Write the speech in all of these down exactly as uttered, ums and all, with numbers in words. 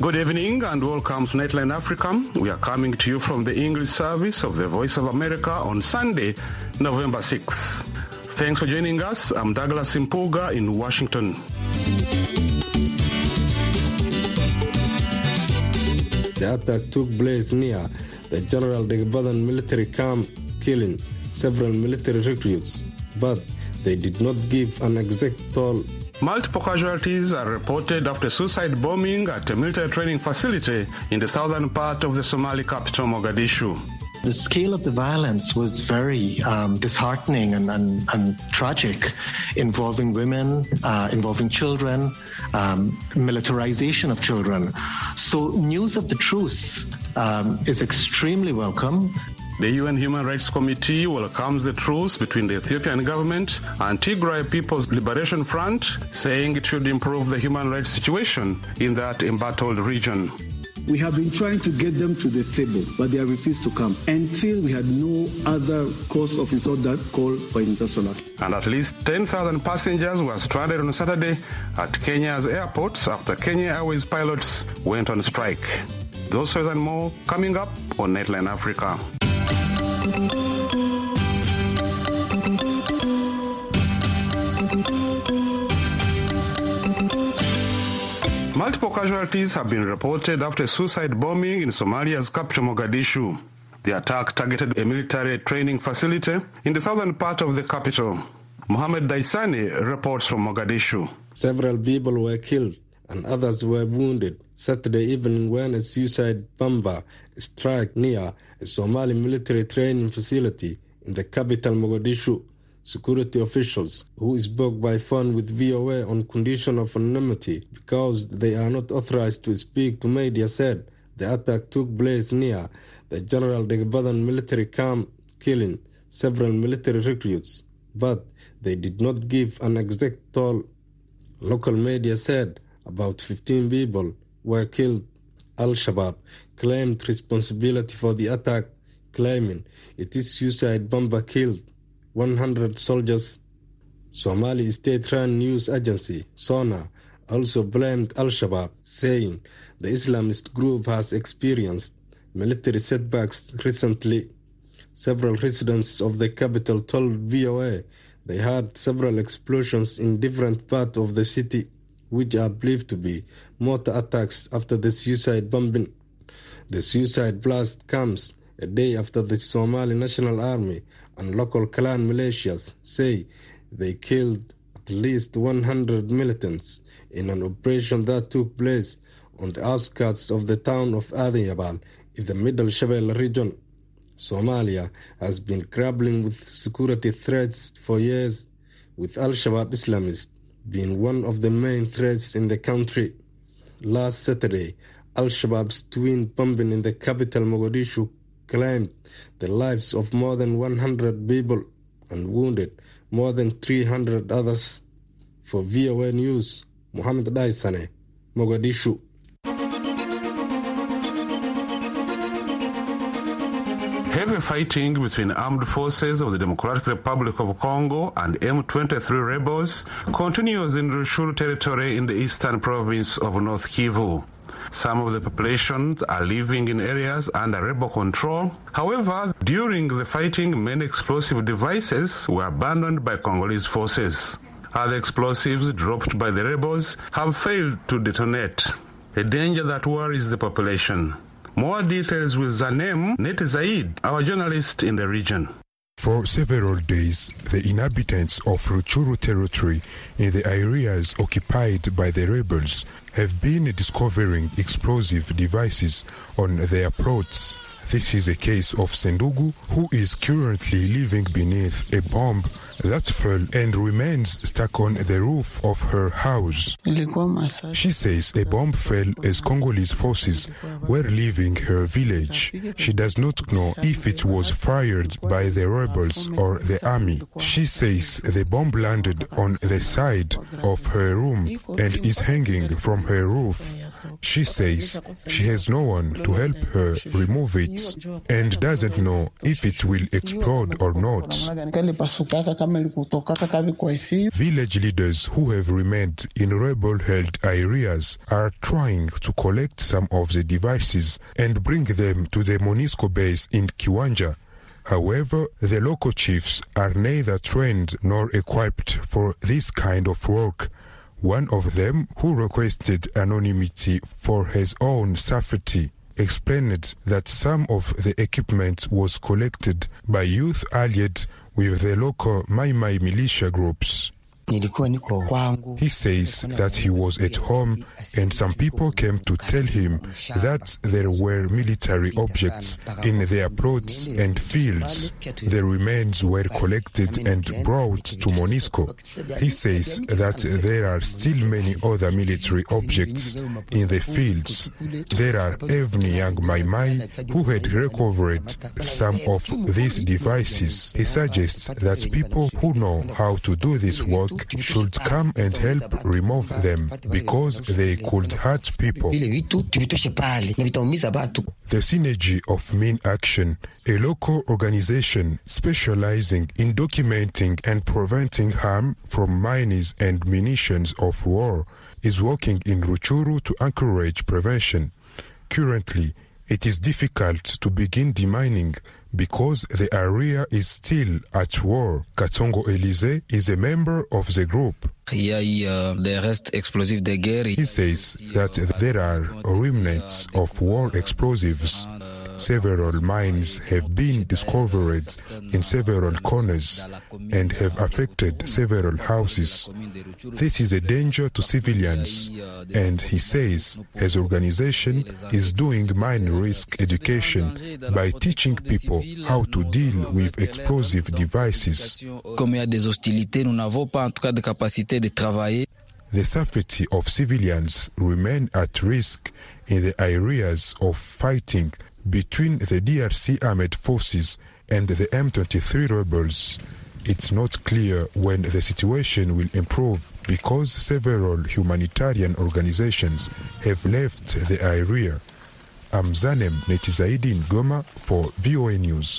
Good evening and welcome to Nightline Africa. We are coming to you from the English service of the Voice of America on Sunday, November sixth. Thanks for joining us. I'm Douglas Impuga in Washington. The attack took place near the General Degbadan military camp, killing several military recruits, but they did not give an exact toll. Multiple casualties are reported after suicide bombing at a military training facility in the southern part of the Somali capital, Mogadishu. The scale of the violence was very um, disheartening and, and, and tragic, involving women, uh, involving children, um, militarization of children. So news of the truce um, is extremely welcome. The U N Human Rights Committee welcomes the truce between the Ethiopian government and Tigray People's Liberation Front, saying it should improve the human rights situation in that embattled region. We have been trying to get them to the table, but they have refused to come until we had no other cause of resort that call for international. And at least ten thousand passengers were stranded on Saturday at Kenya's airports after Kenya Airways pilots went on strike. Those stories and more coming up on Nightline Africa. Multiple casualties have been reported after a suicide bombing in Somalia's capital, Mogadishu. The attack targeted a military training facility in the southern part of the capital. Mohamed Daisani reports from Mogadishu. Several people were killed and others were wounded Saturday evening when a suicide bomber struck near a Somali military training facility in the capital, Mogadishu. Security officials who spoke by phone with V O A on condition of anonymity because they are not authorized to speak to media said the attack took place near the General Degbadan military camp, killing several military recruits, but they did not give an exact toll. Local media said about fifteen people were killed. Al-Shabaab claimed responsibility for the attack, claiming it is suicide bomber killed one hundred soldiers. Somali state-run news agency, SONA, also blamed Al-Shabaab, saying the Islamist group has experienced military setbacks recently. Several residents of the capital told V O A they had several explosions in different parts of the city, which are believed to be mortar attacks after the suicide bombing. The suicide blast comes a day after the Somali National Army and local clan militias say they killed at least one hundred militants in an operation that took place on the outskirts of the town of Adiyabal in the Middle Shabelle region. Somalia has been grappling with security threats for years, with Al-Shabaab Islamists being one of the main threats in the country. Last Saturday, Al-Shabaab's twin bombing in the capital Mogadishu claimed the lives of more than one hundred people and wounded more than three hundred others. For V O A News, Mohamed Daisane, Mogadishu. Heavy fighting between armed forces of the Democratic Republic of Congo and M twenty-three rebels continues in Rutshuru territory in the eastern province of North Kivu. Some of the population are living in areas under rebel control. However, during the fighting, many explosive devices were abandoned by Congolese forces. Other explosives dropped by the rebels have failed to detonate, a danger that worries the population. More details with Zanem Neti Zaid, our journalist in the region. For several days, the inhabitants of Rutshuru territory in the areas occupied by the rebels have been discovering explosive devices on their plots. This is a case of Sendugu, who is currently living beneath a bomb that fell and remains stuck on the roof of her house. She says a bomb fell as Congolese forces were leaving her village. She does not know if it was fired by the rebels or the army. She says the bomb landed on the side of her room and is hanging from her roof. She says she has no one to help her remove it and doesn't know if it will explode or not. Village leaders who have remained in rebel-held areas are trying to collect some of the devices and bring them to the MONUSCO base in Kiwanja. However, the local chiefs are neither trained nor equipped for this kind of work. One of them, who requested anonymity for his own safety, explained that some of the equipment was collected by youth allied with the local Mai Mai militia groups. He says that he was at home and some people came to tell him that there were military objects in their plots and fields. The remains were collected and brought to MONUSCO. He says that there are still many other military objects in the fields. There are even young Mai Mai who had recovered some of these devices. He suggests that people who know how to do this work should come and help remove them because they could hurt people. The Synergy of Mean Action, a local organization specializing in documenting and preventing harm from mines and munitions of war, is working in Rutshuru to encourage prevention. Currently, it is difficult to begin demining because the area is still at war. Katsongo Elise is a member of the group. He says that there are remnants of war explosives. Several mines have been discovered in several corners and have affected several houses. This is a danger to civilians, and he says his organization is doing mine risk education by teaching people how to deal with explosive devices. The safety of civilians remain at risk in the areas of fighting between the D R C armed forces and the M twenty-three rebels. It's not clear when the situation will improve because several humanitarian organizations have left the area. I'm Zanem Netizaidi in Goma for V O A News.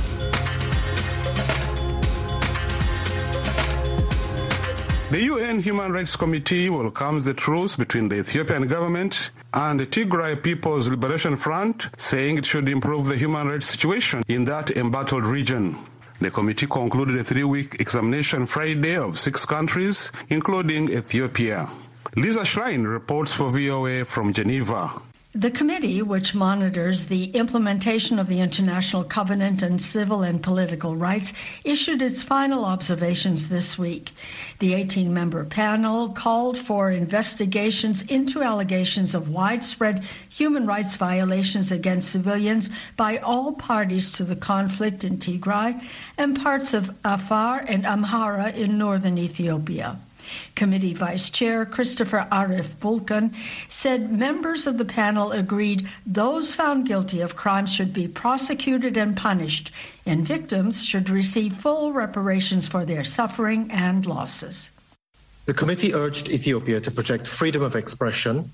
The U N Human Rights Committee welcomes the truce between the Ethiopian government and the Tigray People's Liberation Front, saying it should improve the human rights situation in that embattled region. The committee concluded a three-week examination Friday of six countries, including Ethiopia. Lisa Schlein reports for V O A from Geneva. The committee, which monitors the implementation of the International Covenant on Civil and Political Rights, issued its final observations this week. The eighteen-member panel called for investigations into allegations of widespread human rights violations against civilians by all parties to the conflict in Tigray and parts of Afar and Amhara in northern Ethiopia. Committee Vice Chair Christopher Arif Bulkan said members of the panel agreed those found guilty of crimes should be prosecuted and punished, and victims should receive full reparations for their suffering and losses. The committee urged Ethiopia to protect freedom of expression,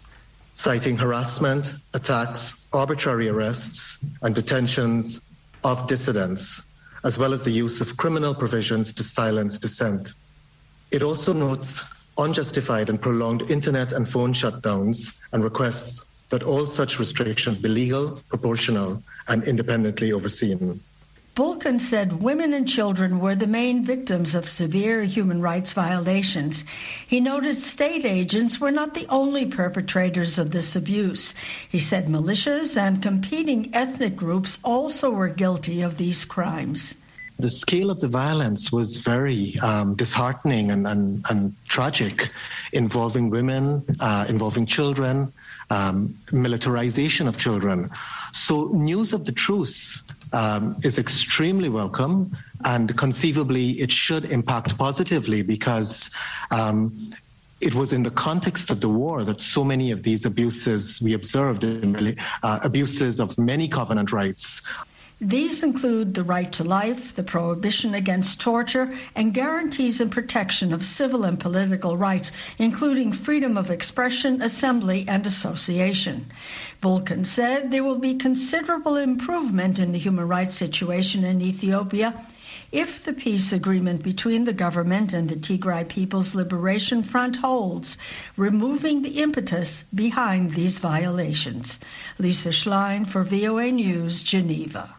citing harassment, attacks, arbitrary arrests, and detentions of dissidents, as well as the use of criminal provisions to silence dissent. It also notes unjustified and prolonged internet and phone shutdowns and requests that all such restrictions be legal, proportional, and independently overseen. Bulkan said women and children were the main victims of severe human rights violations. He noted state agents were not the only perpetrators of this abuse. He said militias and competing ethnic groups also were guilty of these crimes. The scale of the violence was very um, disheartening and, and, and tragic, involving women, uh, involving children, um, militarization of children. So news of the truce um, is extremely welcome, and conceivably it should impact positively because um, it was in the context of the war that so many of these abuses we observed, in, uh, abuses of many covenant rights. These include the right to life, the prohibition against torture, and guarantees and protection of civil and political rights, including freedom of expression, assembly, and association. Vulcan said there will be considerable improvement in the human rights situation in Ethiopia if the peace agreement between the government and the Tigray People's Liberation Front holds, removing the impetus behind these violations. Lisa Schlein for V O A News, Geneva.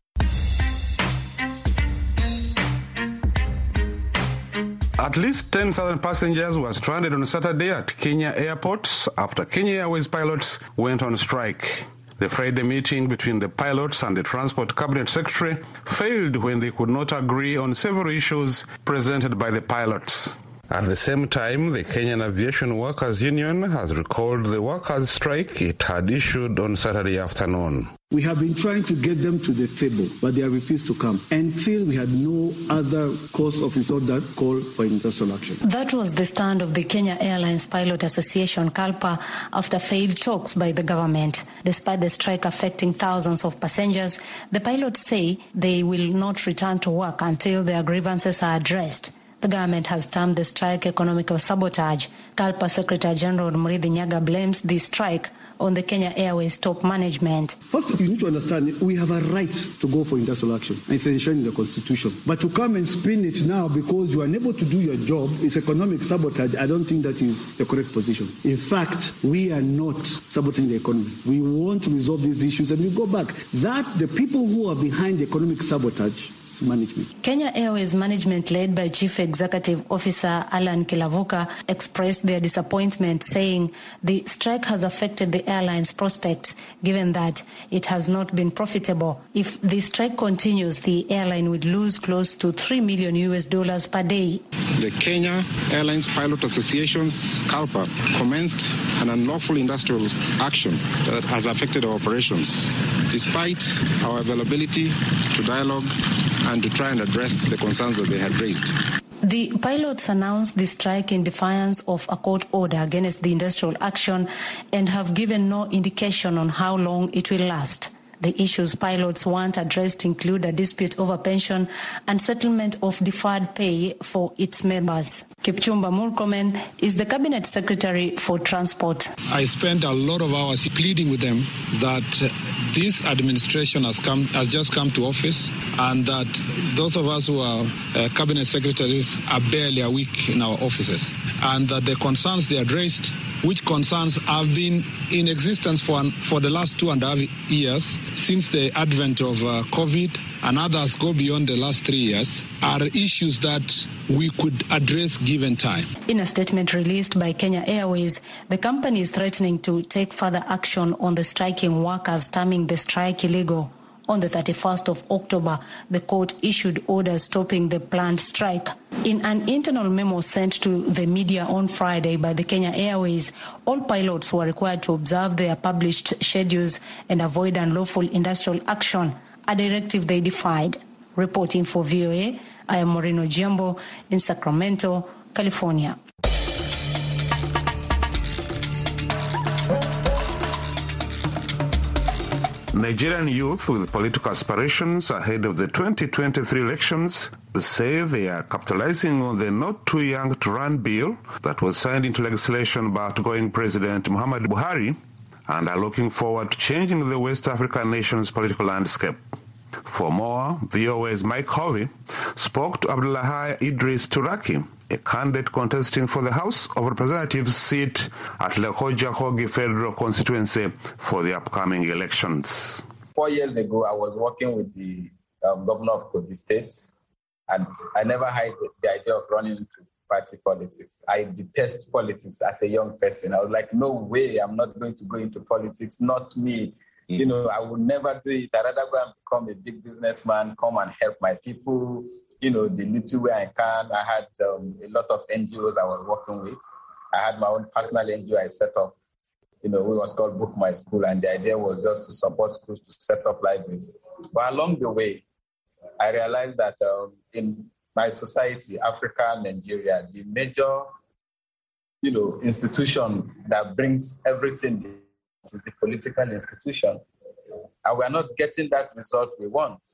At least ten thousand passengers were stranded on Saturday at Kenya airports after Kenya Airways pilots went on strike. The Friday meeting between the pilots and the Transport Cabinet Secretary failed when they could not agree on several issues presented by the pilots. At the same time, the Kenyan Aviation Workers Union has recalled the workers' strike it had issued on Saturday afternoon. We have been trying to get them to the table, but they have refused to come until we had no other cause of resort that call for industrial action. That was the stand of the Kenya Airlines Pilot Association, KALPA, after failed talks by the government. Despite the strike affecting thousands of passengers, the pilots say they will not return to work until their grievances are addressed. The government has termed the strike economical sabotage. KALPA Secretary General Murithi Nyaga blames the strike on the Kenya Airways top management. First, you need to understand we have a right to go for industrial action. It's enshrined in the Constitution. But to come and spin it now because you are unable to do your job is economic sabotage. I don't think that is the correct position. In fact, we are not sabotaging the economy. We want to resolve these issues and we go back. That the people who are behind the economic sabotage management. Kenya Airways management, led by Chief Executive Officer Alan Kilavuka, expressed their disappointment, saying the strike has affected the airline's prospects, given that it has not been profitable. If the strike continues, the airline would lose close to three million U S dollars per day. The Kenya Airlines Pilot Association's KALPA commenced an unlawful industrial action that has affected our operations, despite our availability to dialogue and to try and address the concerns that they had raised. The pilots announced the strike in defiance of a court order against the industrial action and have given no indication on how long it will last. The issues pilots want addressed include a dispute over pension and settlement of deferred pay for its members. Kipchumba Murkomen is the Cabinet Secretary for Transport. I spent a lot of hours pleading with them that uh, this administration has come has just come to office and that those of us who are uh, Cabinet Secretaries are barely a week in our offices, and that the concerns they had raised, which concerns have been in existence for, for the last two and a half years since the advent of uh, COVID, and others go beyond the last three years, are issues that we could address given time. In a statement released by Kenya Airways, the company is threatening to take further action on the striking workers, terming the strike illegal. On the thirty-first of October, the court issued orders stopping the planned strike. In an internal memo sent to the media on Friday by the Kenya Airways, all pilots were required to observe their published schedules and avoid unlawful industrial action, a directive they defied. Reporting for V O A, I am Moreno Giambo in Sacramento, California. Nigerian youth with political aspirations ahead of the twenty twenty-three elections say they are capitalizing on the Not Too Young to Run bill that was signed into legislation by outgoing President Muhammadu Buhari and are looking forward to changing the West African nation's political landscape. For more, V O A's Mike Hovey spoke to Abdullahi Idris Turaki, a candidate contesting for the House of Representatives seat at Lokoja Kogi Federal Constituency for the upcoming elections. Four years ago, I was working with the um, governor of Kogi State, and I never had the idea of running into party politics. I detest politics as a young person. I was like, no way, I'm not going to go into politics, not me. You know, I would never do it. I'd rather go and become a big businessman, come and help my people, you know, the little way I can. I had um, a lot of N G Os I was working with. I had my own personal N G O I set up, you know, it was called Book My School. And the idea was just to support schools to set up libraries. But along the way, I realized that um, in my society, Africa, Nigeria, the major, you know, institution that brings everything is the political institution. And we're not getting that result we want.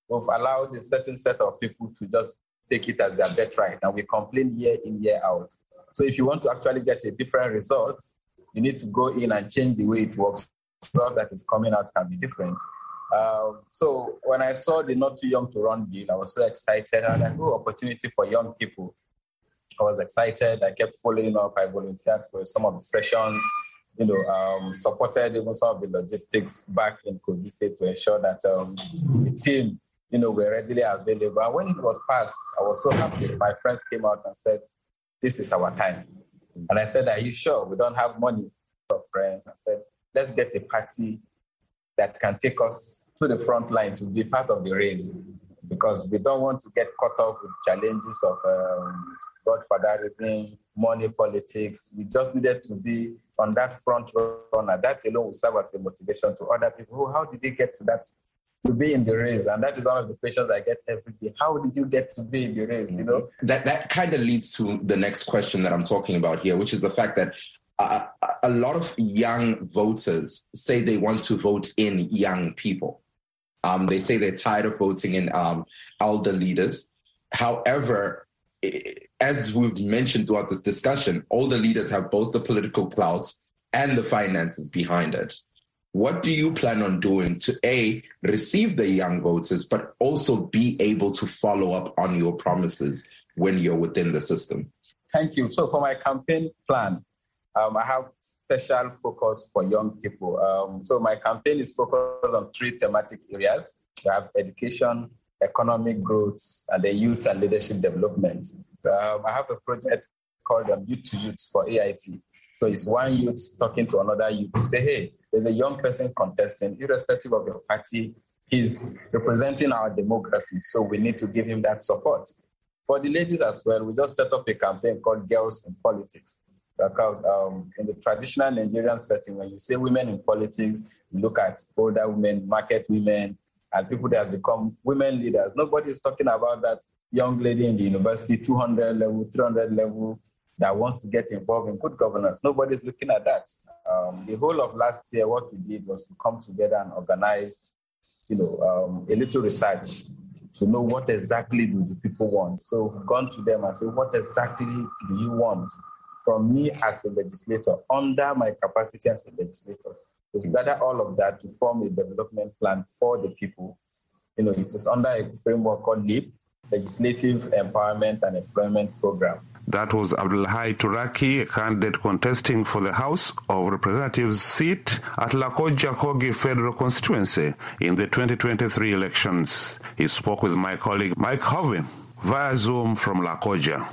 we've allowed a certain set of people to just take it as their birthright, and we complain year in, year out. So if you want to actually get a different result, you need to go in and change the way it works. The result that is coming out can be different. Uh, so when I saw the Not Too Young to Run bill, I was so excited. I had a good opportunity for young people. I was excited. I kept following up. I volunteered for some of the sessions, you know, um, supported even some of the logistics back in Kogi State to ensure that um, the team, you know, were readily available. And when it was passed, I was so happy. My friends came out and said, this is our time. And I said, are you sure? We don't have money for friends. I said, let's get a party that can take us to the front line to be part of the race, because we don't want to get caught up with challenges of um, godfatherism, money politics. We just needed to be on that front runner. That alone will serve as a motivation to other people. Oh, how did they get to that, to be in the race? And that is one of the questions I get every day. How did you get to be in the race, you know? That, that kind of leads to the next question that I'm talking about here, which is the fact that uh, a lot of young voters say they want to vote in young people. Um, they say they're tired of voting in um, elder leaders. However, as we've mentioned throughout this discussion, older leaders have both the political clout and the finances behind it. What do you plan on doing to, A, receive the young voters, but also be able to follow up on your promises when you're within the system? Thank you. So for my campaign plan, um, I have special focus for young people. Um, so my campaign is focused on three thematic areas. We have education, economic growth, and the youth and leadership development. Um, I have a project called um, Youth to Youth for A I T. So it's one youth talking to another youth to say, hey, there's a young person contesting, irrespective of your party. He's representing our demography, so we need to give him that support. For the ladies as well, we just set up a campaign called Girls in Politics. Because um, in the traditional Nigerian setting, when you say women in politics, you look at older women, market women, and people that have become women leaders. Nobody is talking about that young lady in the university, two hundred level, three hundred level, that wants to get involved in good governance. Nobody's looking at that. Um, the whole of last year, what we did was to come together and organize, you know, um, a little research to know what exactly do the people want. So we've gone to them and said, what exactly do you want from me as a legislator, under my capacity as a legislator? To gather all of that to form a development plan for the people. You know, it is under a framework called LEAP, Legislative Empowerment and Employment Program. That was Abdulhai Turaki, a candidate contesting for the House of Representatives seat at Lakoja Kogi Federal Constituency in the twenty twenty-three elections. He spoke with my colleague Mike Hovey via Zoom from Lakoja.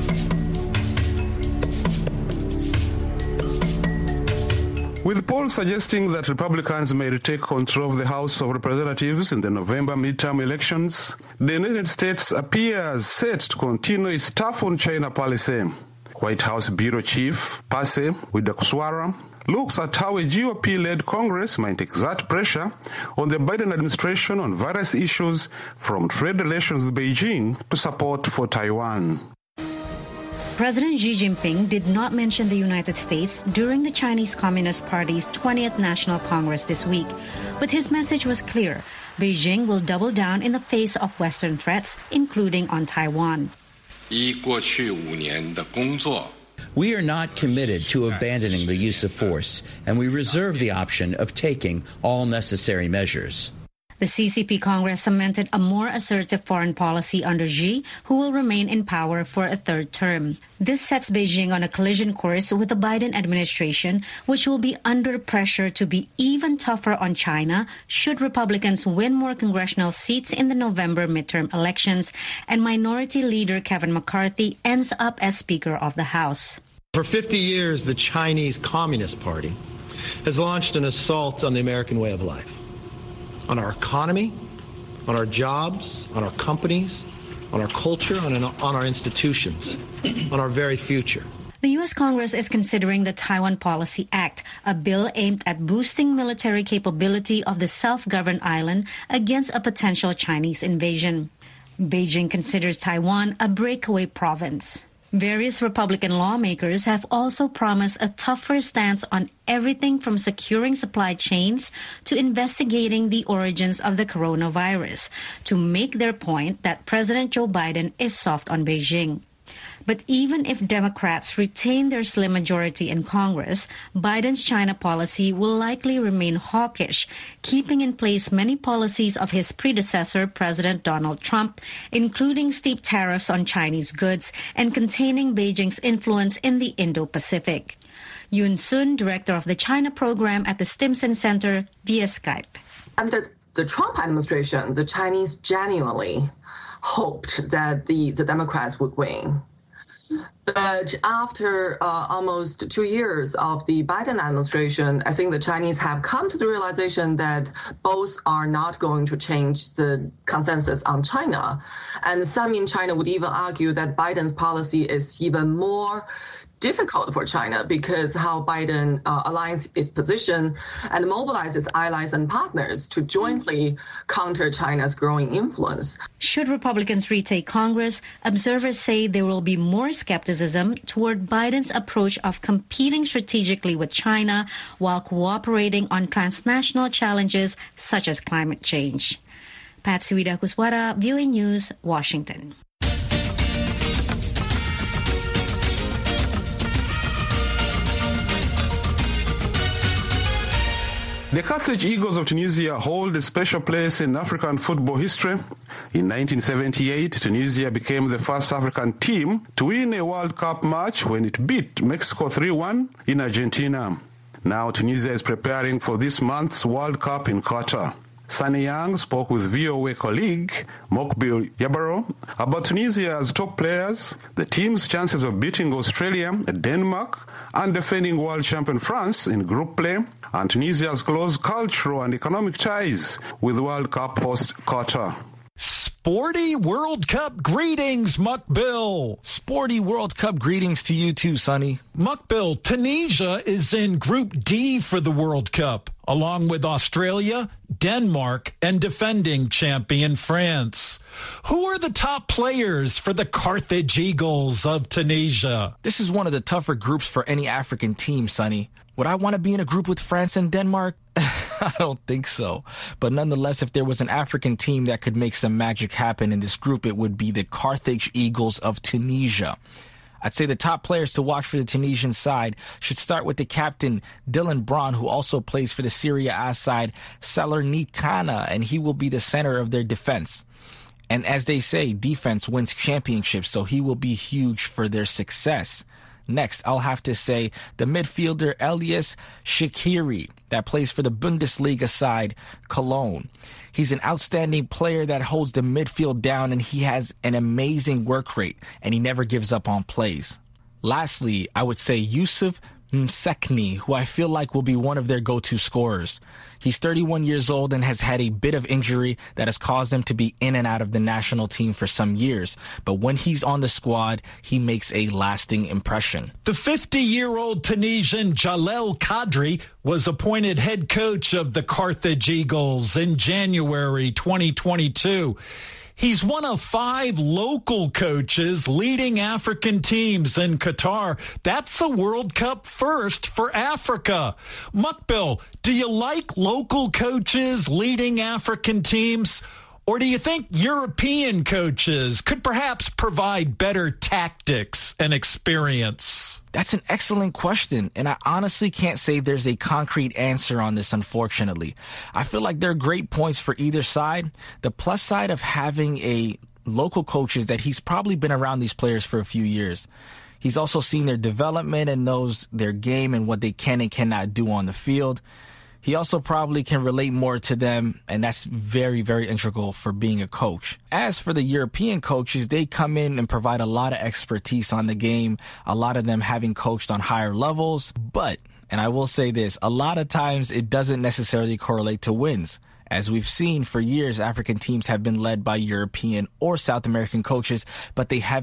With polls suggesting that Republicans may retake control of the House of Representatives in the November midterm elections, the United States appears set to continue its tough on China policy. White House Bureau Chief Pase Widakuswara looks at how a G O P-led Congress might exert pressure on the Biden administration on various issues, from trade relations with Beijing to support for Taiwan. President Xi Jinping did not mention the United States during the Chinese Communist Party's twentieth National Congress this week, but his message was clear. Beijing will double down in the face of Western threats, including on Taiwan. We are not committed to abandoning the use of force, and we reserve the option of taking all necessary measures. The C C P Congress cemented a more assertive foreign policy under Xi, who will remain in power for a third term. This sets Beijing on a collision course with the Biden administration, which will be under pressure to be even tougher on China should Republicans win more congressional seats in the November midterm elections and Minority Leader Kevin McCarthy ends up as Speaker of the House. For fifty years, the Chinese Communist Party has launched an assault on the American way of life, on our economy, on our jobs, on our companies, on our culture, on, on our institutions, on our very future. The U S Congress is considering the Taiwan Policy Act, a bill aimed at boosting military capability of the self-governed island against a potential Chinese invasion. Beijing considers Taiwan a breakaway province. Various Republican lawmakers have also promised a tougher stance on everything from securing supply chains to investigating the origins of the coronavirus to make their point that President Joe Biden is soft on Beijing. But even if Democrats retain their slim majority in Congress, Biden's China policy will likely remain hawkish, keeping in place many policies of his predecessor, President Donald Trump, including steep tariffs on Chinese goods and containing Beijing's influence in the Indo-Pacific. Yoon Sun, director of the China program at the Stimson Center, via Skype. Under the Trump administration, the Chinese genuinely hoped that the, the Democrats would win. But after uh, almost two years of the Biden administration, I think the Chinese have come to the realization that both are not going to change the consensus on China. And some in China would even argue that Biden's policy is even more difficult for China because how Biden uh, aligns its position and mobilizes allies and partners to jointly counter China's growing influence. Should Republicans retake Congress, observers say there will be more skepticism toward Biden's approach of competing strategically with China while cooperating on transnational challenges such as climate change. Patsy Widakuswara, V O A News, Washington. The Carthage Eagles of Tunisia hold a special place in African football history. In nineteen seventy-eight, Tunisia became the first African team to win a World Cup match when it beat Mexico three one in Argentina. Now Tunisia is preparing for this month's World Cup in Qatar. Sunny Young spoke with V O A colleague Mokbil Yabaro about Tunisia's top players, the team's chances of beating Australia, Denmark, and defending world champion France in group play, and Tunisia's close cultural and economic ties with World Cup host Qatar. Sporty World Cup greetings, Mukbil. Sporty World Cup greetings to you too, Sonny. Mukbil, Tunisia is in Group D for the World Cup, along with Australia, Denmark, and defending champion France. Who are the top players for the Carthage Eagles of Tunisia? This is one of the tougher groups for any African team, Sonny. Would I want to be in a group with France and Denmark? I don't think so. But nonetheless, if there was an African team that could make some magic happen in this group, it would be the Carthage Eagles of Tunisia. I'd say the top players to watch for the Tunisian side should start with the captain, Dylan Braun, who also plays for the Serie A side, Salernitana, and he will be the center of their defense. And as they say, defense wins championships, so he will be huge for their success. Next, I'll have to say the midfielder Elias Shaqiri that plays for the Bundesliga side, Cologne. He's an outstanding player that holds the midfield down, and he has an amazing work rate, and he never gives up on plays. Lastly, I would say Yusuf Msekni, who I feel like will be one of their go-to scorers. He's thirty-one years old and has had a bit of injury that has caused him to be in and out of the national team for some years. But when he's on the squad, he makes a lasting impression. The fifty-year-old Tunisian Jalel Kadri was appointed head coach of the Carthage Eagles in January twenty twenty-two. He's one of five local coaches leading African teams in Qatar. That's a World Cup first for Africa. Mukbil, do you like local coaches leading African teams? Or do you think European coaches could perhaps provide better tactics and experience? That's an excellent question, and I honestly can't say there's a concrete answer on this, unfortunately. I feel like there are great points for either side. The plus side of having a local coach is that he's probably been around these players for a few years. He's also seen their development and knows their game and what they can and cannot do on the field. He also probably can relate more to them, and that's very, very integral for being a coach. As for the European coaches, they come in and provide a lot of expertise on the game, a lot of them having coached on higher levels. But, and I will say this, a lot of times it doesn't necessarily correlate to wins. As we've seen for years, African teams have been led by European or South American coaches, but they haven't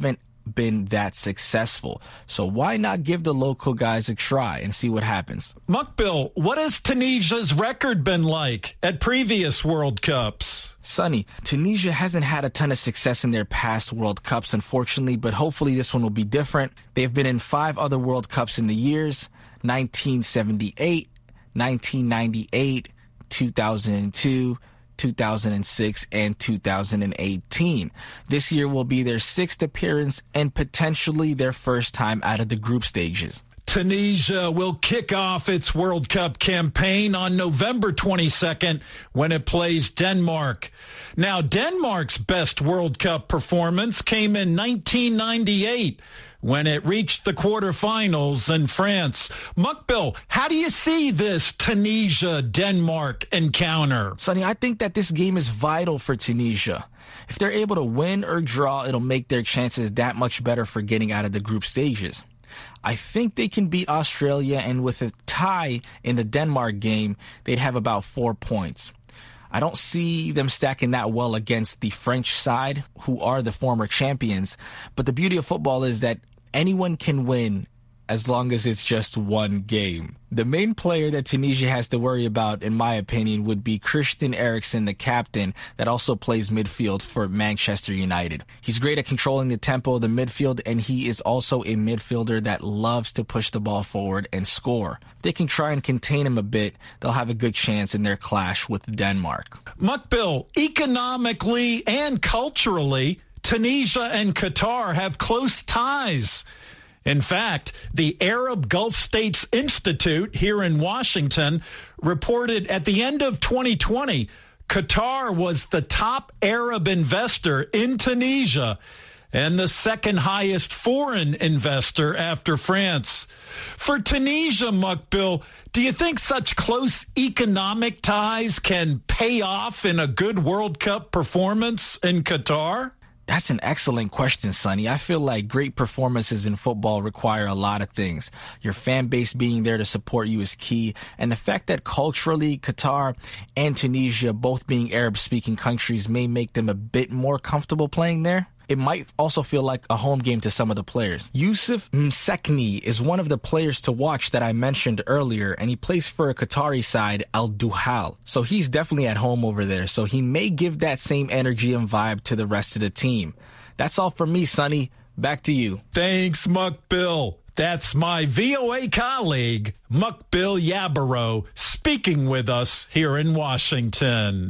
been that successful. So why not give the local guys a try and see what happens? Mukbil, what has Tunisia's record been like at previous World Cups? Sonny, Tunisia hasn't had a ton of success in their past World Cups, unfortunately, but hopefully this one will be different. They've been in five other World Cups in the years: nineteen seventy-eight, nineteen ninety-eight, two thousand two, two thousand six, and two thousand eighteen. This year will be their sixth appearance and potentially their first time out of the group stages. Tunisia will kick off its World Cup campaign on November twenty-second when it plays Denmark. Now, Denmark's best World Cup performance came in nineteen ninety-eight when it reached the quarterfinals in France. Mukbil, how do you see this Tunisia-Denmark encounter? Sonny, I think that this game is vital for Tunisia. If they're able to win or draw, it'll make their chances that much better for getting out of the group stages. I think they can beat Australia, and with a tie in the Denmark game, they'd have about four points. I don't see them stacking that well against the French side, who are the former champions. But the beauty of football is that anyone can win as long as it's just one game. The main player that Tunisia has to worry about, in my opinion, would be Christian Eriksen, the captain, that also plays midfield for Manchester United. He's great at controlling the tempo of the midfield, and he is also a midfielder that loves to push the ball forward and score. If they can try and contain him a bit, they'll have a good chance in their clash with Denmark. Mukbil, economically and culturally, Tunisia and Qatar have close ties. In fact, the Arab Gulf States Institute here in Washington reported at the end of twenty twenty, Qatar was the top Arab investor in Tunisia and the second highest foreign investor after France. For Tunisia, Mukbil, do you think such close economic ties can pay off in a good World Cup performance in Qatar? That's an excellent question, Sonny. I feel like great performances in football require a lot of things. Your fan base being there to support you is key. And the fact that culturally Qatar and Tunisia, both being Arab-speaking countries, may make them a bit more comfortable playing there. It might also feel like a home game to some of the players. Yusuf Msekni is one of the players to watch that I mentioned earlier, and he plays for a Qatari side, Al Duhal. So he's definitely at home over there, so he may give that same energy and vibe to the rest of the team. That's all for me, Sonny. Back to you. Thanks, Mukbil. That's my V O A colleague, Mukbil Yabaro, speaking with us here in Washington.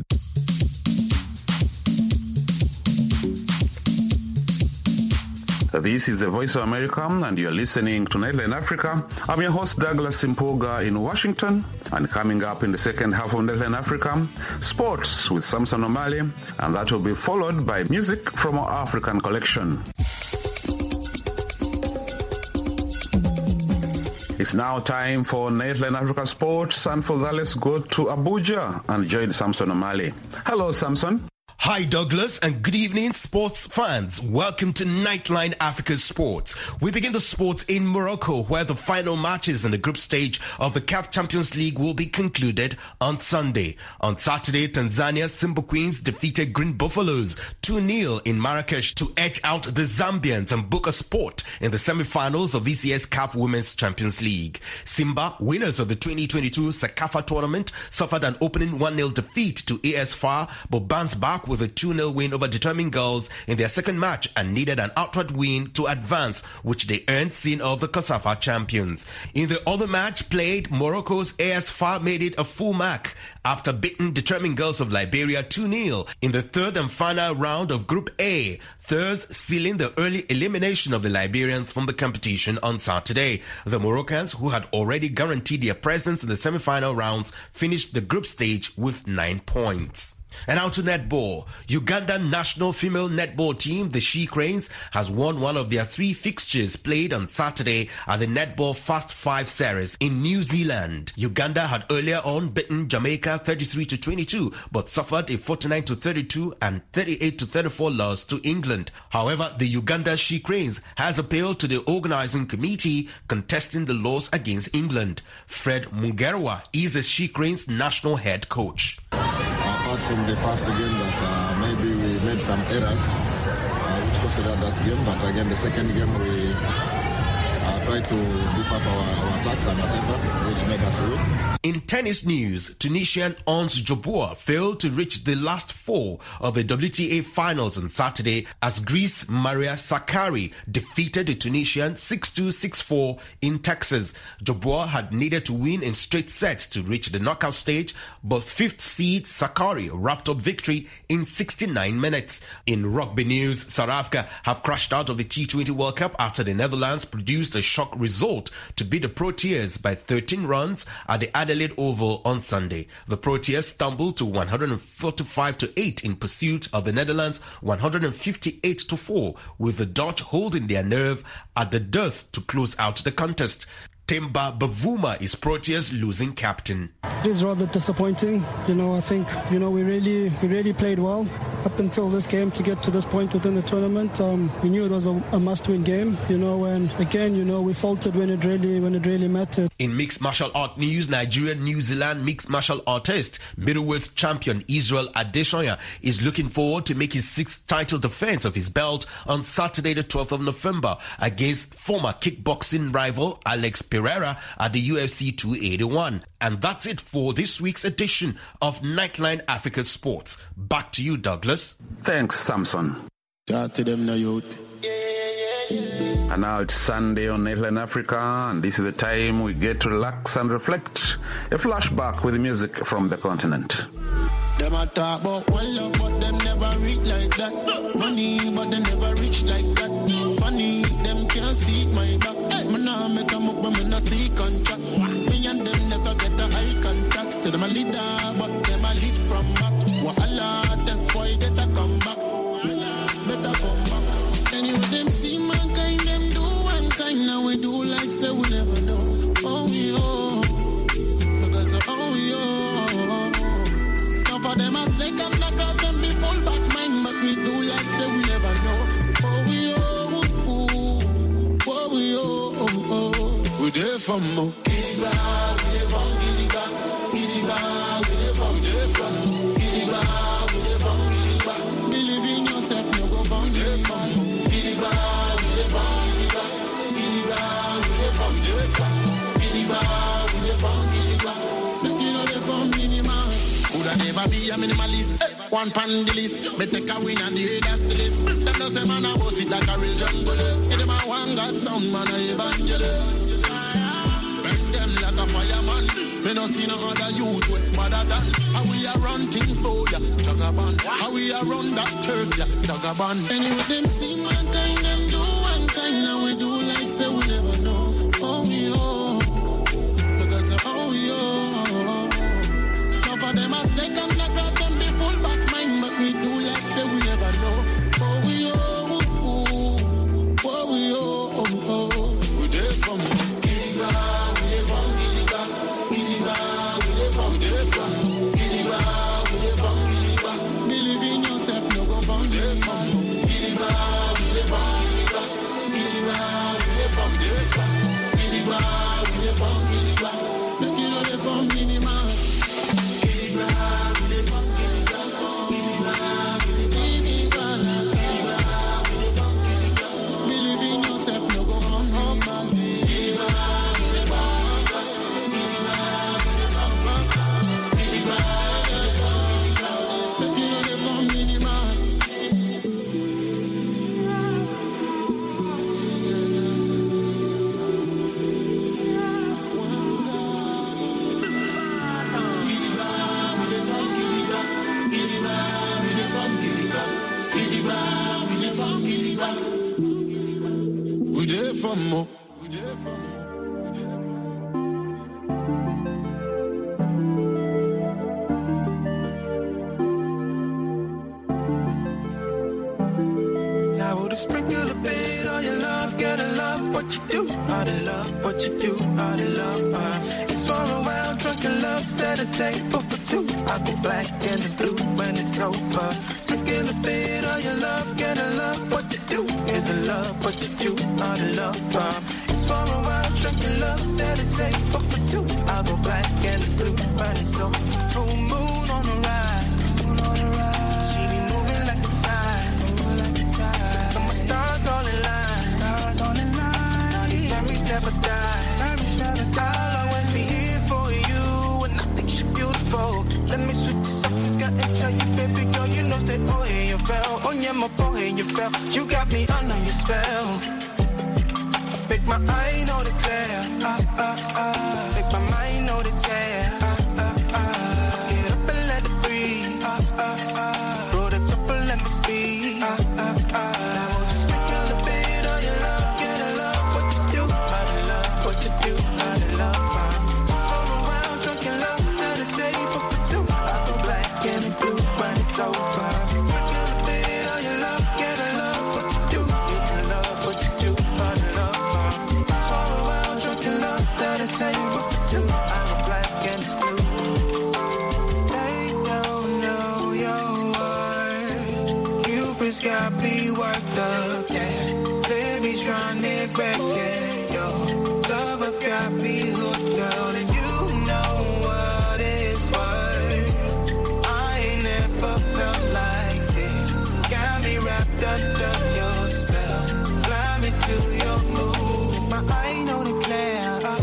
This is the Voice of America, and you're listening to Nightline Africa. I'm your host, Douglas Simpoga in Washington. And coming up in the second half of Nightline Africa, sports with Samson O'Malley, and that will be followed by music from our African collection. It's now time for Nightline Africa Sports, and for that, let's go to Abuja and join Samson O'Malley. Hello, Samson. Hi, Douglas, and good evening, sports fans. Welcome to Nightline Africa Sports. We begin the sports in Morocco, where the final matches in the group stage of the C A F Champions League will be concluded on Sunday. On Saturday, Tanzania's Simba Queens defeated Green Buffaloes two nil in Marrakesh to edge out the Zambians and book a spot in the semi-finals of this year's C A F Women's Champions League. Simba, winners of the twenty twenty-two Sakafa tournament, suffered an opening one nil defeat to A S F A R, but bounced back with a two nil win over Determined Girls in their second match and needed an outright win to advance, which they earned, seeing of the COSAFA champions. In the other match played, Morocco's A S F A R made it a full mark after beating Determined Girls of Liberia two nil in the third and final round of Group A, thus sealing the early elimination of the Liberians from the competition on Saturday. The Moroccans, who had already guaranteed their presence in the semi-final rounds, finished the group stage with nine points. And out to netball. Uganda national female netball team, the She Cranes, has won one of their three fixtures played on Saturday at the Netball Fast Five Series in New Zealand. Uganda had earlier on beaten Jamaica thirty-three to twenty-two, but suffered a forty-nine to thirty-two and thirty-eight to thirty-four loss to England. However, the Uganda She Cranes has appealed to the organizing committee, contesting the loss against England. Fred Mungerwa is the She Cranes national head coach. Apart from the first game that uh, maybe we made some errors, uh, which consider that game, but again, the second game we uh, tried to beef up our, our attacks and whatever, which made us win. In tennis news, Tunisian Ons Jabeur failed to reach the last four of the W T A finals on Saturday as Greece Maria Sakkari defeated the Tunisian six two, six four in Texas. Jabeur had needed to win in straight sets to reach the knockout stage, but fifth seed Sakkari wrapped up victory in sixty-nine minutes. In rugby news, South Africa have crashed out of the T twenty World Cup after the Netherlands produced a shock result to beat the Proteas by thirteen runs at the Adelaide Oval on Sunday. The Proteas stumbled to one hundred forty-five to eight in pursuit of the Netherlands one hundred fifty-eight to four, with the Dutch holding their nerve at the death to close out the contest. Temba Bavuma is Proteas' losing captain. It is rather disappointing. You know, I think, you know, we really we really played well up until this game to get to this point within the tournament. Um, we knew it was a, a must-win game, you know, and again, you know, we faltered when it really when it really mattered. In mixed martial art news, Nigerian New Zealand mixed martial artist, middleweight champion Israel Adesanya is looking forward to make his sixth title defense of his belt on Saturday the twelfth of November against former kickboxing rival Alex Pereira at the U F C two eighty-one. And that's it for this week's edition of Nightline Africa Sports. Back to you, Douglas. Thanks, Samson. Talk to them now, youth. And now it's Sunday on Nightline Africa, and this is the time we get to relax and reflect. A flashback with music from the continent. Them a talk about one love, but them never reach like that. Money, but they never reach like that. Funny, them can't see my back. Me nah make a move, but me nah see contract. Me and them never get a eye contact. Say them a leader, but them a lead from back. Wahala, that's why they better come back. Better come back. Anyway, them see mankind, them do one kind. Now we do like say we never know. Oh, we oh. Because oh, we oh. For them a snake and the grass, them be full back mind, but we do like say we never know. Oh we oh, oh, oh we oh, oh, oh. We there from mo. Gidiba, we there from Gidiba, Gidiba, we there from, we there from Gidiba, we there from Gidiba. Believe in yourself, no go from there from mo. Gidiba, we there from Gidiba, Gidiba, we there from, we there from Gidiba, we there from Gidiba. Make you know they from minimal. Could I never be a minimalist? Hey. One pan the list. Me take a win and the haters the list. Them no say man a boss it like a real junglist. Hey, them a one God sound man a evangelist. Burn them like a fireman. Me no see no other youth way better than. How we a run things bold ya, Jagaban. How we a run that turf ya, Jagaban. Anyway them see mankind, them do one kind. Now we do like say we never know. Oh we oh, because oh we oh. For them a snake and the grass, them be full back mind, but we do like say we never know. Oh we oh, oh, oh we oh, oh, oh. We there from Gidiba, we there from Gidiba, Gidiba, we there from, we there from Gidiba, we there from Gidiba. Believe in yourself, no go from there from Gidiba, we there from Gidiba, Gidiba, we there from, we there from Gidiba, we there from Gidiba. Make you know they from minimal. Mo. Now would I sprinkle a bit of your love, gotta love what you do, how to love what you do, how to love. Uh, it's for a while, drunken love, set a table for two. I'll be black and the blue when it's over. Sprinkle a bit of your love, gotta love what you do. Is a love what you do, how to love. Um, it's for a while, drinking love, set a table for two. I'll go black and the blue when it's over. Full moon on the rise, moon on the rise. She be moving like a tide, moving like a tide. never die. I'll always be here for you, and I think you're beautiful. Let me switch this up to God and tell you, baby girl, you know that oh hey you fell, oh yeah my boy hey you fell, you got me under your spell. Make my eye know the glare, ah ah ah. Make my mind know the tear, ah ah ah. Get up and let it breathe, ah ah ah. Roll the couple, let me speak, ah ah ah. Now we'll just make a little bit of your love, get a love. What you do, how to love, what you do, how to love. Let's roll around, drunk in love, set a table for two. I go black and blue when it's over. Make a little bit of your love, get a love. What you do, is a love, what you do, how to love. Set a table for two. I'm black and it's blue. They don't know your worth. Cupid's got me worked up, yeah. Baby trying to break it, yo. Lovers got me hooked, girl, and you know what it's worth. I ain't never felt like this. Got me wrapped under your spell. Fly me to your mood. My eye know the glare.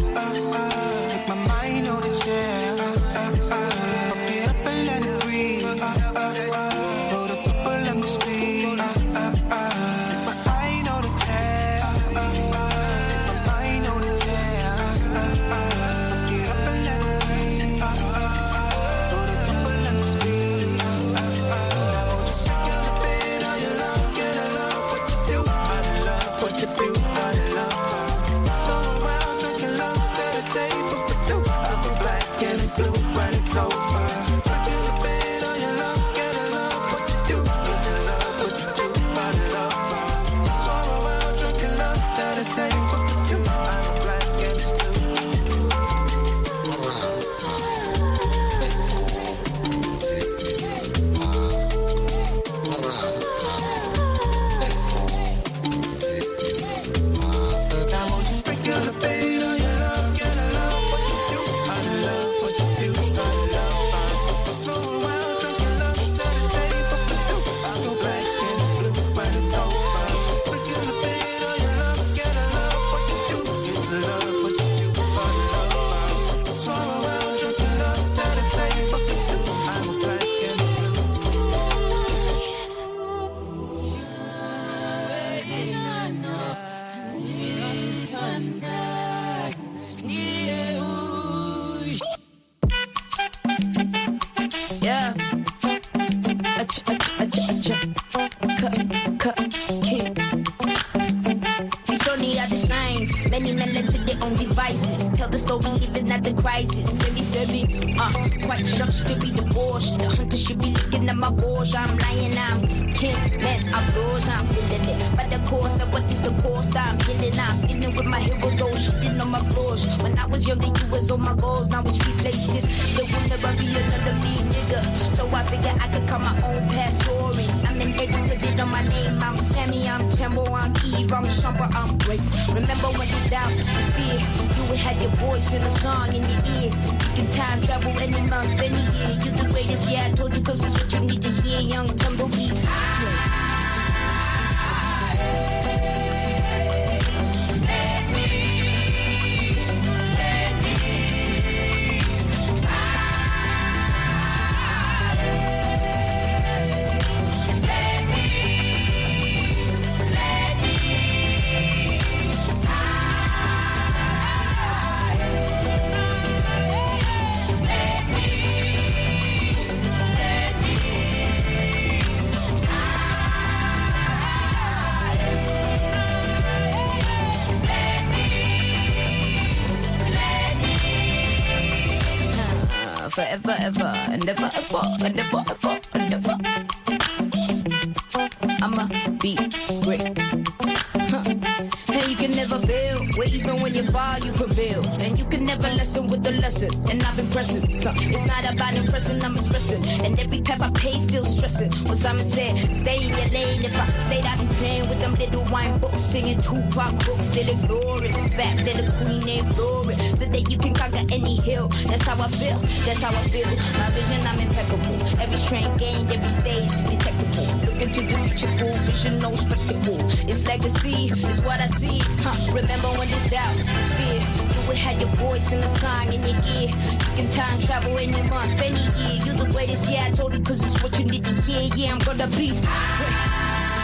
Forever, ever, and never, ever, and never, ever, and never. I'ma be great. Huh. And you can never fail, where even when you fall, you prevail. And you can never lessen with the lesson. And I've been pressing, so it's not about impressing, I'm expressing. And every path I pay, still stressing. What Simon said, stay in your lane. If I stayed, I'd be playing with them little wine books, singing Tupac books, still ignoring the fact that the queen ain't glory. So that you can conquer any hill. That's how I feel, that's how I feel. My vision, I'm impeccable. Every strength gained, every stage detectable. Look into the future, full vision, no spectacle. It's legacy, it's what I see. Huh. Remember when this without fear. You would have your voice in the song in your ear. You can time travel in your month, any year. You the greatest, yeah, I told you, cause it's what you need to hear. Yeah, I'm gonna be great.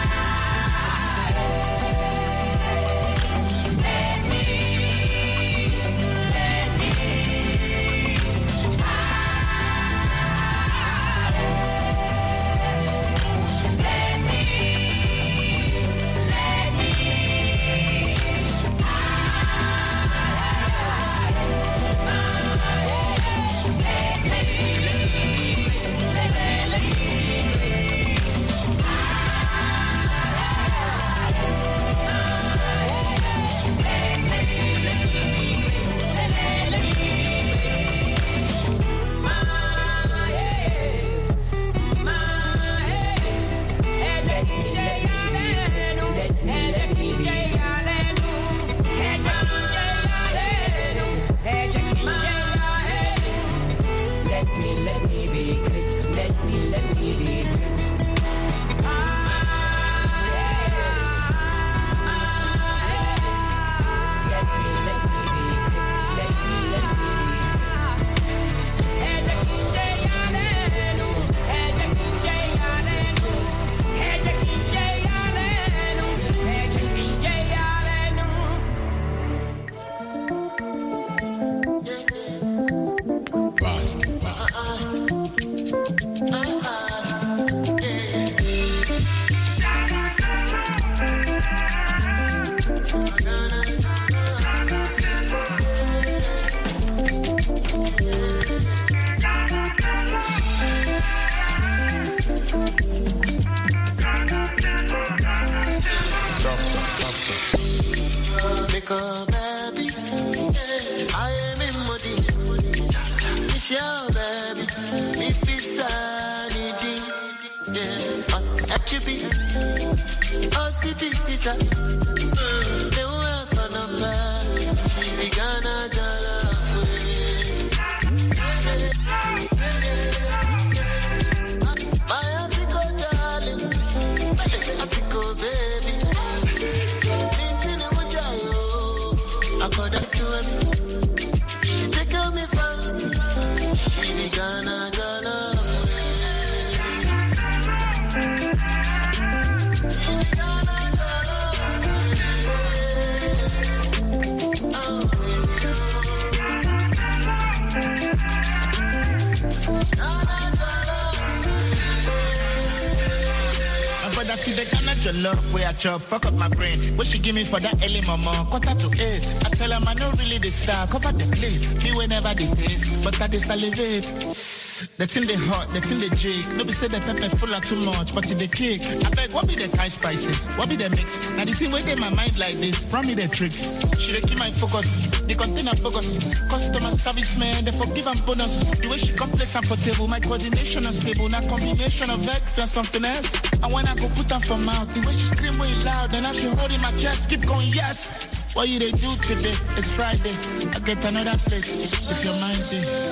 Chop, fuck up my brain. What she give me for that early mama? Quarter to eight. I tell her I know really the star. Cover the plate. Me whenever they taste, but I they salivate. The thing they hot, the thing they jig. Nobody say the pepper full of too much, but in the cake. I beg, what be the kind spices? What be the mix? Now the thing where they my mind like this, brought me the tricks. She they keep my focus. The container focus. Customer service man, they forgive and bonus. The way she complex and portable, my coordination unstable. Now combination of X and something else. And when I go put her for mouth, the way she scream way loud, and I feel holding my chest, keep going, yes. What you they do today? It's Friday. I get another plate if your mind day.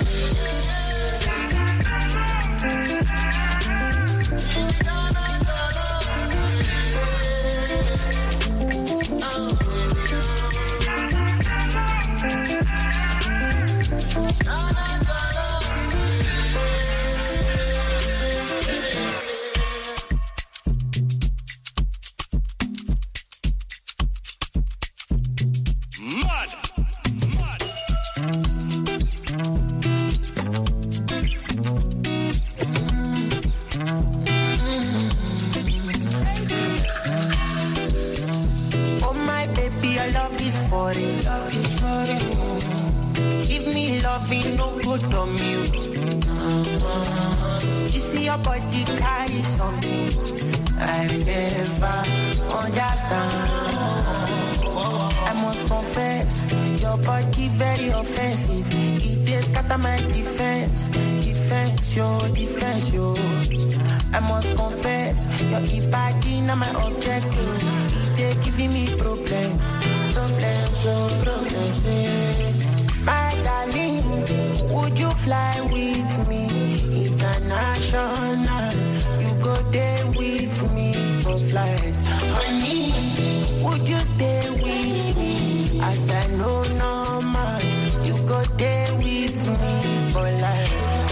My objective, they giving me problems, problems, oh problems. Eh. My darling, would you fly with me international? You go there with me for flight, honey. Would you stay with me? I said, no, no, man, you go there with me for life.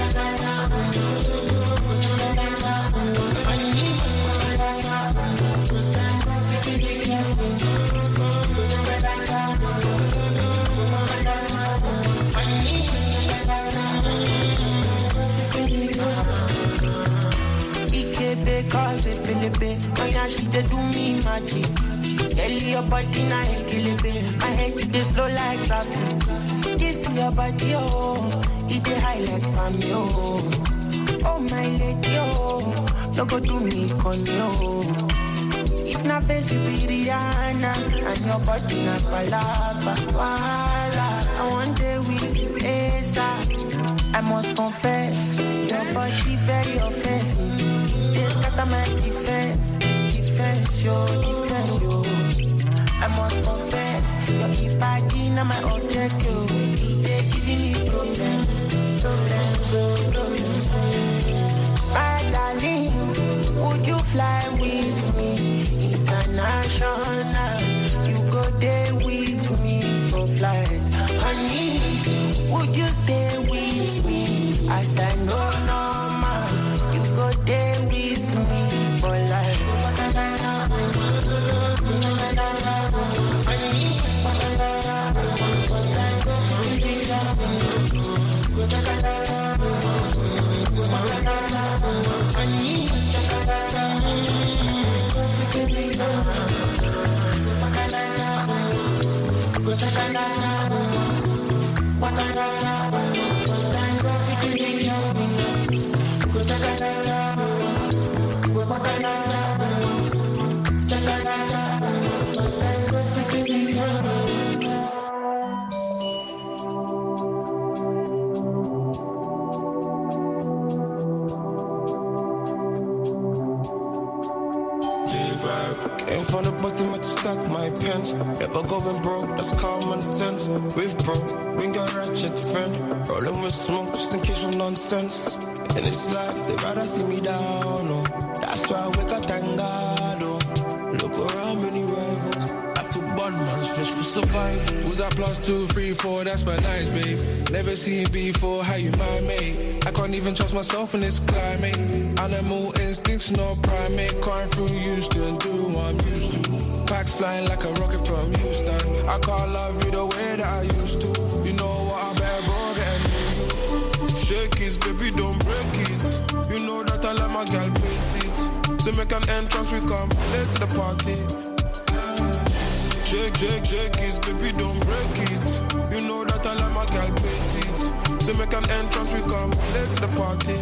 Cause it feel it, babe. My hand she dey do me magic. Girl, your body na kill it, babe. My head it dey slow like traffic. This your body, oh, it dey high like palm, oh. Oh my lady, oh, no go do me con yo. If na face you be Rihanna, and your body na palapa, wala. I want day with you, ASAP. I must confess, your body very offensive. This got my defense, defense, yo, defense, yo. I must confess, your body na my objective. They giving me problems, problems, oh, problems. My darling, would you fly with me international? You go there with me for flight, honey. Would you stay with me? I said no, no, man. You go there with me for life. Never going broke, that's common sense. With bro, bring your ratchet friend. Rolling with smoke just in case of nonsense. In this life, they rather see me down, oh. That's why I wake up, thank God, oh. Look around, many rivals. After one man's fish for survive. Who's that plus two, three, four? That's my nice, babe. Never seen before, how you my mate. I can't even trust myself in this climate. Animal instincts, no primate. Crying through used to and do what I'm used to. Packs flying like a rocket from Houston. I can't love you the way that I used to. You know what, I better go get you. Shake it, baby, don't break it. You know that I let my girl paint it. To make an entrance, we come late to the party. Shake, shake, shake it, baby, don't break it. You know that I let my girl paint it. To make an entrance, we come late to the party.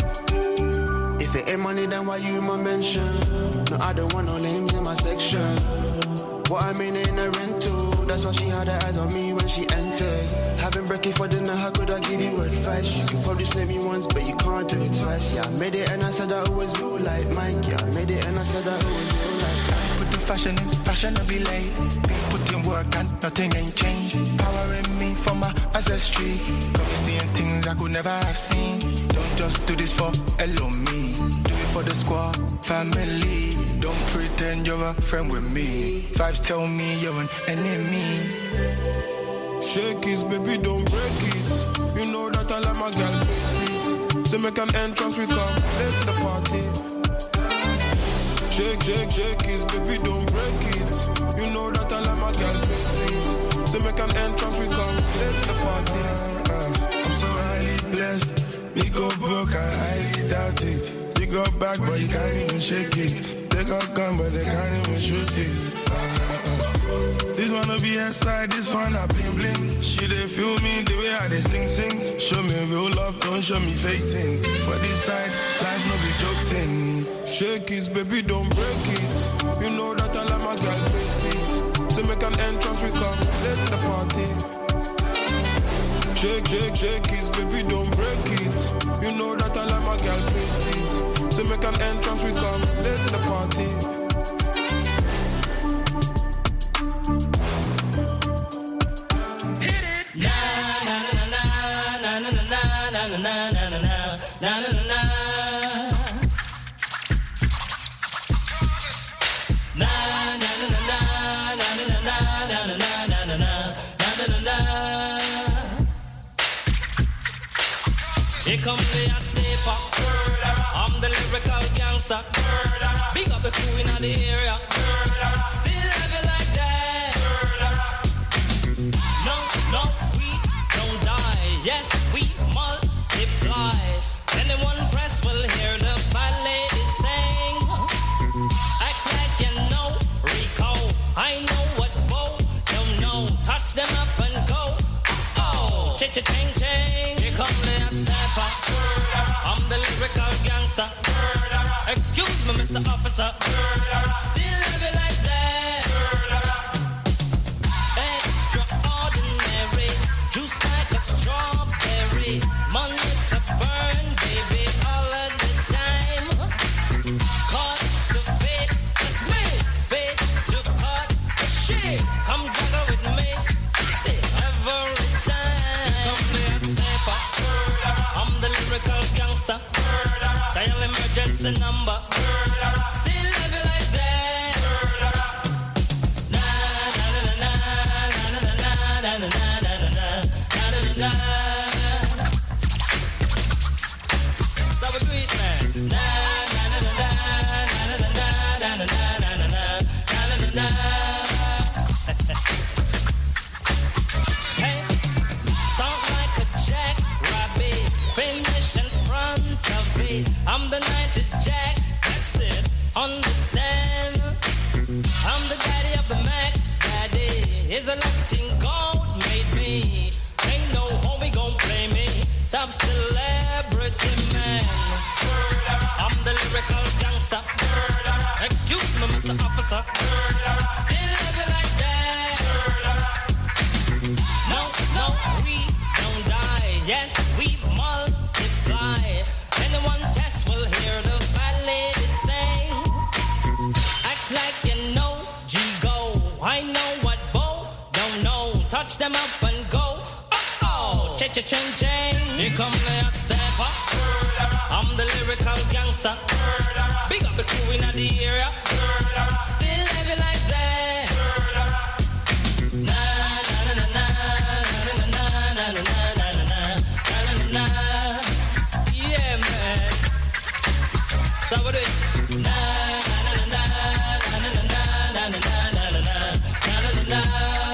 If it ain't money, then why you my mention? No, I don't want no names in my section. What I mean ain't a rental. That's why she had her eyes on me when she entered. Having breakfast for dinner, how could I give you advice? You can probably slip me once, but you can't do it twice. Yeah, I made it and I said I always will like Mike. Yeah, I made it and I said I always will like Mike. Put the fashion in, fashion will be late. Put in work and nothing ain't changed. Power in me from my ancestry. Got me seeing things I could never have seen. Don't just do this for hello me. Do it for the squad, family. Don't pretend you're a friend with me. Vibes tell me you're an enemy. Shake it, baby, don't break it. You know that I let my girl paint it. To make an entrance, we come late to the party. Shake, shake, shake it, baby, don't break it. You know that I let my girl paint it. To make an entrance, we come late to the party. uh, I'm so highly blessed. Me go broke, I highly doubt it. You go back, but you can't even shake it. They got gun, but they can't even shoot it. Uh, uh. This one will be inside, this one I bling bling. She they feel me the way I they sing sing. Show me real love, don't show me fake thing. For this side, life no be joking. Shake it, baby, don't break it. You know that I let my girl paint it. To make an entrance, we come late to the party. Shake, shake, shake it, baby, don't break it. You know that I let my girl paint it. To make an entrance, we come late to the party. Na na na na na na na na na na na na na na na na. Na na na na na na na na na na na na na. come the hot stepper. I'm the lyrical gangster. Big up the crew in the area. Still heavy like that. No, no, we don't die. Yes, we multiply. Anyone press will hear the fat lady sing. Act like you know Rico. I know what Bo don't know. Touch them up and go. Oh, cha-cha-ching, ching. Here come the hot stepper. I'm the lyrical gangster. Excuse me, Mister Officer. Still heavy like that. Extraordinary. Juice like a strawberry. Money to burn, baby, all of the time. Caught to fate, it's me. Fate to cut the shit. Come juggle with me. See, every time. Come the hot stepper. I'm the lyrical gangster. Dial emergency number. Still heavy like that. Na na na na na na na na na na na na na na. So we do it, man. Na na na na na na na na na na na na na na. Hey, start like a jackrabbit, finish in front of it. I'm the nineties Jack, that's it. Understand? I'm the daddy of the Mac. Daddy is a lucky thing God made me. Ain't no homie gon' play me. Top celebrity man. I'm the lyrical gangster. Excuse me, Mister Officer. Still living like that. No, no, we don't die. Yes, we multiply. Anyone test will hear the fat lady sing. Act like you know G-Go. I know what Bo don't know. Touch them up and go. Oh, cha-cha-ching-ching. Here come the hot stepper. I'm the lyrical gangster. Big up the crew in the area. Still heavy like that. Na na na na na na na na na na na na na. Yeah, man. So we do it. Na na na na na na na na na na na na na.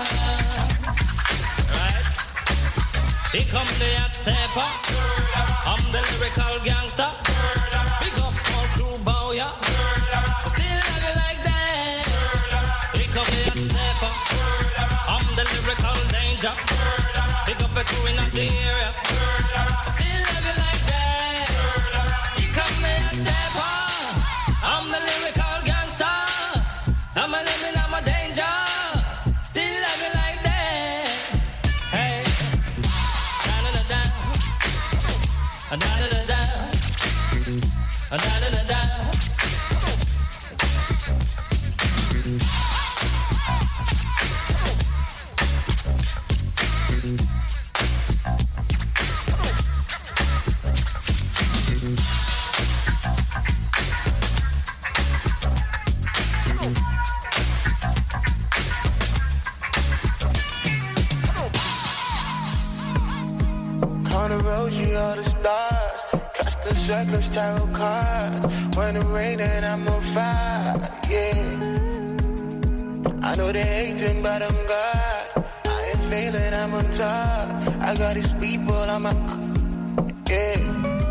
Right. Here come the hot stepper. I'm the lyrical gangster. Big up all crew bow, yeah. Still have it like that. Here come the hot stepper. I'm the lyrical danger. Big up the crew in the area. Still have it like that. Here come the hot stepper. I'm the lyrical gangster. I'm a living, I'm a danger. Still have it like that. Hey. Da-da-da-da. Da-da-da-da. Da-da-da-da. Carnival, all the stars. Custom circles, tarot cards. When it rain and I'm on fire, yeah. I know they hating, but I'm God. I ain't failing, I'm on top. I got these people on my, yeah.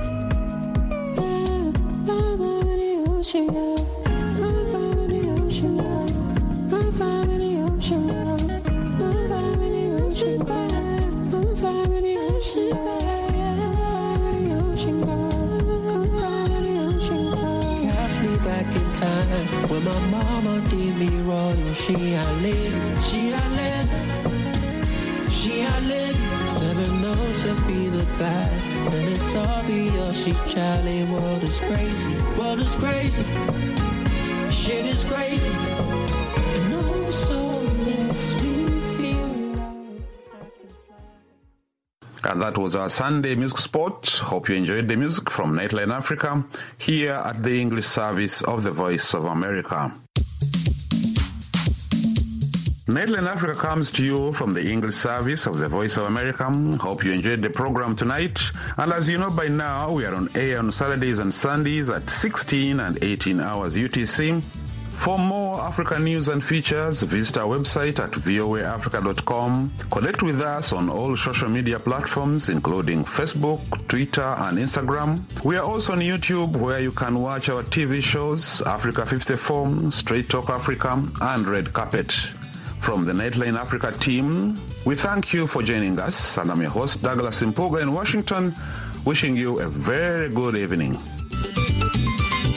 Back in time when my mama did me royal, she I live, she I live, she I live. Seven knows to be the guy, and it's obvious she Charlie. World is crazy, world is crazy, shit is crazy. No soul makes me feel. And that was our Sunday Music Spot. Hope you enjoyed the music from Nightline Africa here at the English service of the Voice of America. Nightline Africa comes to you from the English service of the Voice of America. Hope you enjoyed the program tonight. And as you know by now, we are on air on Saturdays and Sundays at sixteen and eighteen hours U T C. For more African news and features, visit our website at voa africa dot com. Connect with us on all social media platforms, including Facebook, Twitter, and Instagram. We are also on YouTube, where you can watch our T V shows, Africa fifty-four, Straight Talk Africa, and Red Carpet. From the Nightline Africa team, we thank you for joining us, and I'm your host, Douglas Impuga in Washington, wishing you a very good evening.